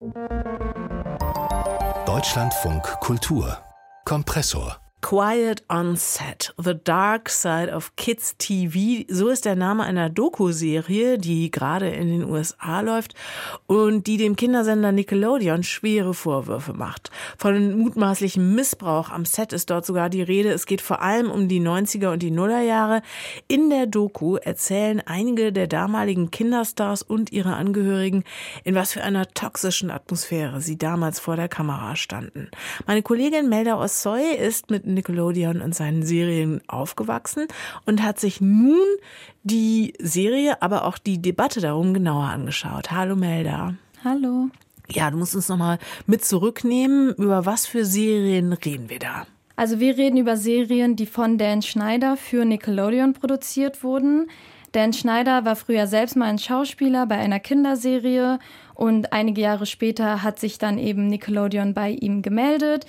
Deutschlandfunk Kultur Kompressor. Quiet on Set, The Dark Side of Kids TV, so ist der Name einer Doku-Serie, die gerade in den USA läuft und die dem Kindersender Nickelodeon schwere Vorwürfe macht. Von mutmaßlichem Missbrauch am Set ist dort sogar die Rede. Es geht vor allem um die 90er und die Nullerjahre. In der Doku erzählen einige der damaligen Kinderstars und ihre Angehörigen, in was für einer toxischen Atmosphäre sie damals vor der Kamera standen. Meine Kollegin Melda Ossoy ist mit Nickelodeon und seinen Serien aufgewachsen und hat sich nun die Serie, aber auch die Debatte darum genauer angeschaut. Hallo Melda. Hallo. Ja, du musst uns nochmal mit zurücknehmen. Über was für Serien reden wir da? Also wir reden über Serien, die von Dan Schneider für Nickelodeon produziert wurden. Dan Schneider war früher selbst mal ein Schauspieler bei einer Kinderserie und einige Jahre später hat sich dann eben Nickelodeon bei ihm gemeldet.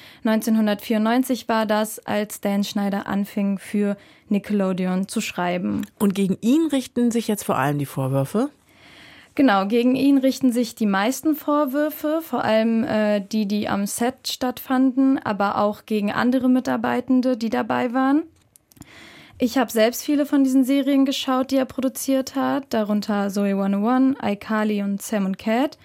1994 war das, als Dan Schneider anfing, für Nickelodeon zu schreiben. Und gegen ihn richten sich jetzt vor allem die Vorwürfe? Genau, gegen ihn richten sich die meisten Vorwürfe, vor allem die am Set stattfanden, aber auch gegen andere Mitarbeitende, die dabei waren. Ich habe selbst viele von diesen Serien geschaut, die er produziert hat, darunter Zoey 101, iCarly und Sam & Cat.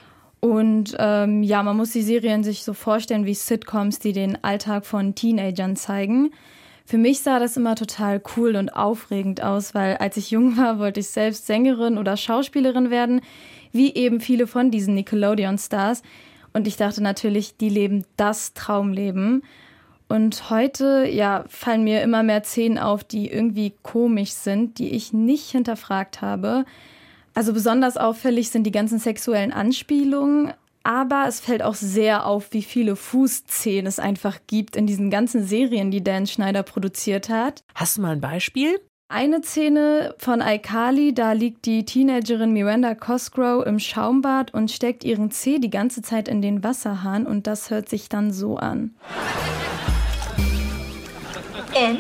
Und man muss die Serien sich so vorstellen wie Sitcoms, die den Alltag von Teenagern zeigen. Für mich sah das immer total cool und aufregend aus, weil als ich jung war, wollte ich selbst Sängerin oder Schauspielerin werden, wie eben viele von diesen Nickelodeon-Stars. Und ich dachte natürlich, die leben das Traumleben. Und heute, fallen mir immer mehr Szenen auf, die irgendwie komisch sind, die ich nicht hinterfragt habe. Also besonders auffällig sind die ganzen sexuellen Anspielungen, aber es fällt auch sehr auf, wie viele Fußszenen es einfach gibt in diesen ganzen Serien, die Dan Schneider produziert hat. Hast du mal ein Beispiel? Eine Szene von iCarly, da liegt die Teenagerin Miranda Cosgrove im Schaumbad und steckt ihren Zeh die ganze Zeit in den Wasserhahn und das hört sich dann so an. In,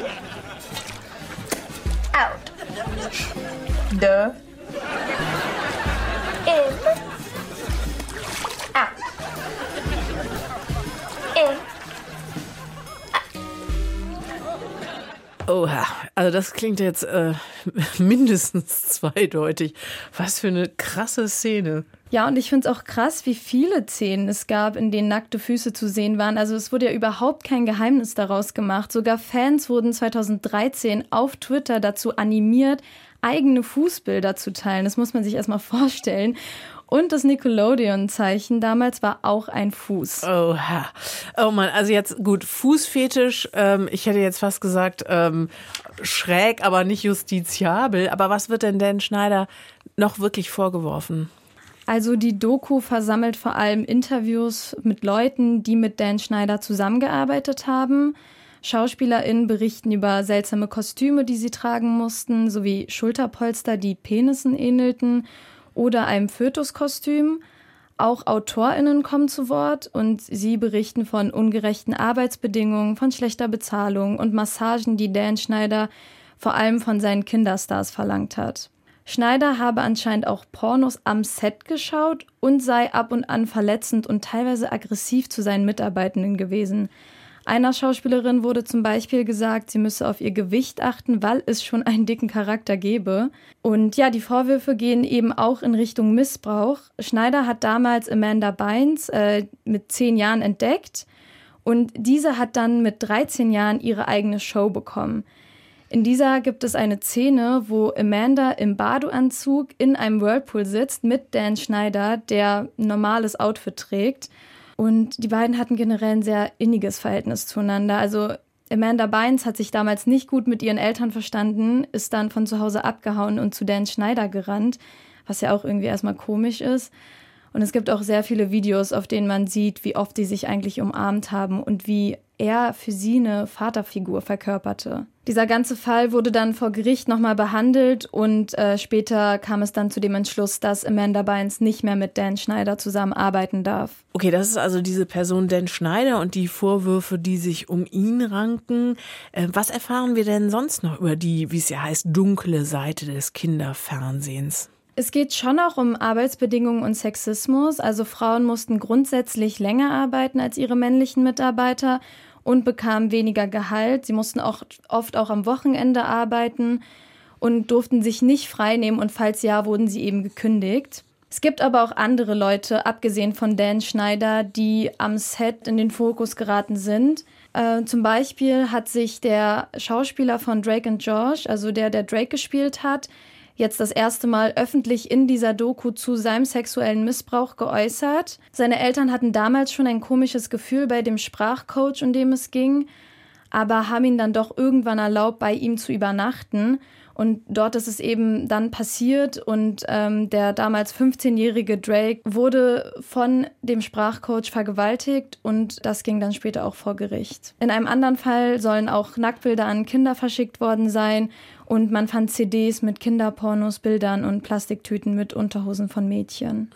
out, the, in, out, in, Oha, also das klingt jetzt mindestens zweideutig. Was für eine krasse Szene. Ja, und ich finde es auch krass, wie viele Szenen es gab, in denen nackte Füße zu sehen waren. Also es wurde ja überhaupt kein Geheimnis daraus gemacht. Sogar Fans wurden 2013 auf Twitter dazu animiert, eigene Fußbilder zu teilen. Das muss man sich erstmal vorstellen. Und das Nickelodeon-Zeichen damals war auch ein Fuß. Oha. Oh Mann, also jetzt gut, Fußfetisch, ich hätte jetzt fast gesagt, schräg, aber nicht justiziabel. Aber was wird denn Dan Schneider noch wirklich vorgeworfen? Also die Doku versammelt vor allem Interviews mit Leuten, die mit Dan Schneider zusammengearbeitet haben. SchauspielerInnen berichten über seltsame Kostüme, die sie tragen mussten, sowie Schulterpolster, die Penissen ähnelten, oder einem Fötuskostüm. Auch AutorInnen kommen zu Wort und sie berichten von ungerechten Arbeitsbedingungen, von schlechter Bezahlung und Massagen, die Dan Schneider vor allem von seinen Kinderstars verlangt hat. Schneider habe anscheinend auch Pornos am Set geschaut und sei ab und an verletzend und teilweise aggressiv zu seinen Mitarbeitenden gewesen. Einer Schauspielerin wurde zum Beispiel gesagt, sie müsse auf ihr Gewicht achten, weil es schon einen dicken Charakter gebe. Und ja, die Vorwürfe gehen eben auch in Richtung Missbrauch. Schneider hat damals Amanda Bynes mit 10 Jahren entdeckt und diese hat dann mit 13 Jahren ihre eigene Show bekommen. In dieser gibt es eine Szene, wo Amanda im Badeanzug in einem Whirlpool sitzt mit Dan Schneider, der ein normales Outfit trägt. Und die beiden hatten generell ein sehr inniges Verhältnis zueinander. Also Amanda Bynes hat sich damals nicht gut mit ihren Eltern verstanden, ist dann von zu Hause abgehauen und zu Dan Schneider gerannt, was ja auch irgendwie erstmal komisch ist. Und es gibt auch sehr viele Videos, auf denen man sieht, wie oft die sich eigentlich umarmt haben und wie er für sie eine Vaterfigur verkörperte. Dieser ganze Fall wurde dann vor Gericht nochmal behandelt und später kam es dann zu dem Entschluss, dass Amanda Bynes nicht mehr mit Dan Schneider zusammenarbeiten darf. Okay, das ist also diese Person Dan Schneider und die Vorwürfe, die sich um ihn ranken. Was erfahren wir denn sonst noch über die, wie es ja heißt, dunkle Seite des Kinderfernsehens? Es geht schon auch um Arbeitsbedingungen und Sexismus. Also Frauen mussten grundsätzlich länger arbeiten als ihre männlichen Mitarbeiter und bekamen weniger Gehalt. Sie mussten auch oft auch am Wochenende arbeiten und durften sich nicht freinehmen und falls ja, wurden sie eben gekündigt. Es gibt aber auch andere Leute, abgesehen von Dan Schneider, die am Set in den Fokus geraten sind. Zum Beispiel hat sich der Schauspieler von Drake and Josh, also der Drake gespielt hat, jetzt das erste Mal öffentlich in dieser Doku zu seinem sexuellen Missbrauch geäußert. Seine Eltern hatten damals schon ein komisches Gefühl bei dem Sprachcoach, um den es ging, aber haben ihn dann doch irgendwann erlaubt, bei ihm zu übernachten. Und dort ist es eben dann passiert und der damals 15-jährige Drake wurde von dem Sprachcoach vergewaltigt und das ging dann später auch vor Gericht. In einem anderen Fall sollen auch Nacktbilder an Kinder verschickt worden sein und man fand CDs mit Kinderpornos, Bildern und Plastiktüten mit Unterhosen von Mädchen.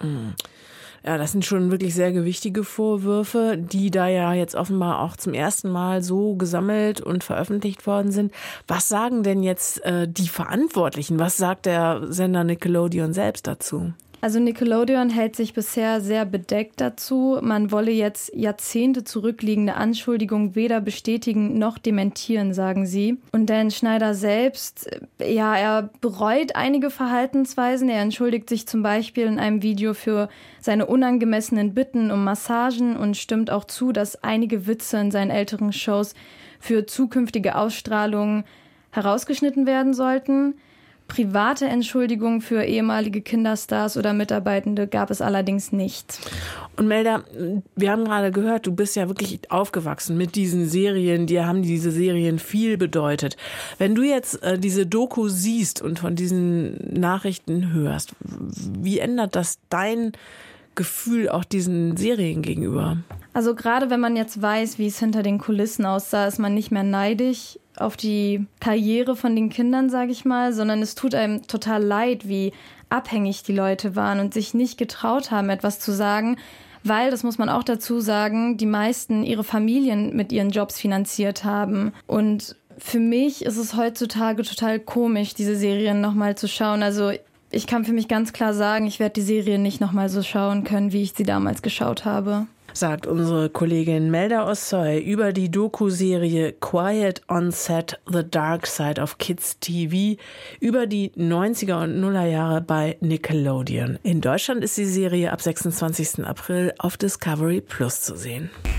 Ja, das sind schon wirklich sehr gewichtige Vorwürfe, die da ja jetzt offenbar auch zum ersten Mal so gesammelt und veröffentlicht worden sind. Was sagen denn jetzt die Verantwortlichen? Was sagt der Sender Nickelodeon selbst dazu? Also Nickelodeon hält sich bisher sehr bedeckt dazu. Man wolle jetzt Jahrzehnte zurückliegende Anschuldigungen weder bestätigen noch dementieren, sagen sie. Und Dan Schneider selbst, ja, er bereut einige Verhaltensweisen. Er entschuldigt sich zum Beispiel in einem Video für seine unangemessenen Bitten um Massagen und stimmt auch zu, dass einige Witze in seinen älteren Shows für zukünftige Ausstrahlungen herausgeschnitten werden sollten. Private Entschuldigungen für ehemalige Kinderstars oder Mitarbeitende gab es allerdings nicht. Und Melda, wir haben gerade gehört, du bist ja wirklich aufgewachsen mit diesen Serien. Dir haben diese Serien viel bedeutet. Wenn du jetzt diese Doku siehst und von diesen Nachrichten hörst, wie ändert das dein Gefühl auch diesen Serien gegenüber? Also gerade wenn man jetzt weiß, wie es hinter den Kulissen aussah, ist man nicht mehr neidisch auf die Karriere von den Kindern, sage ich mal, sondern es tut einem total leid, wie abhängig die Leute waren und sich nicht getraut haben, etwas zu sagen, weil, das muss man auch dazu sagen, die meisten ihre Familien mit ihren Jobs finanziert haben. Und für mich ist es heutzutage total komisch, diese Serien nochmal zu schauen. Also ich kann für mich ganz klar sagen, ich werde die Serie nicht nochmal so schauen können, wie ich sie damals geschaut habe. Sagt unsere Kollegin Melda Ossoy über die Doku-Serie Quiet on Set, The Dark Side of Kids TV über die 90er und Nullerjahre bei Nickelodeon. In Deutschland ist die Serie ab 26. April auf Discovery Plus zu sehen.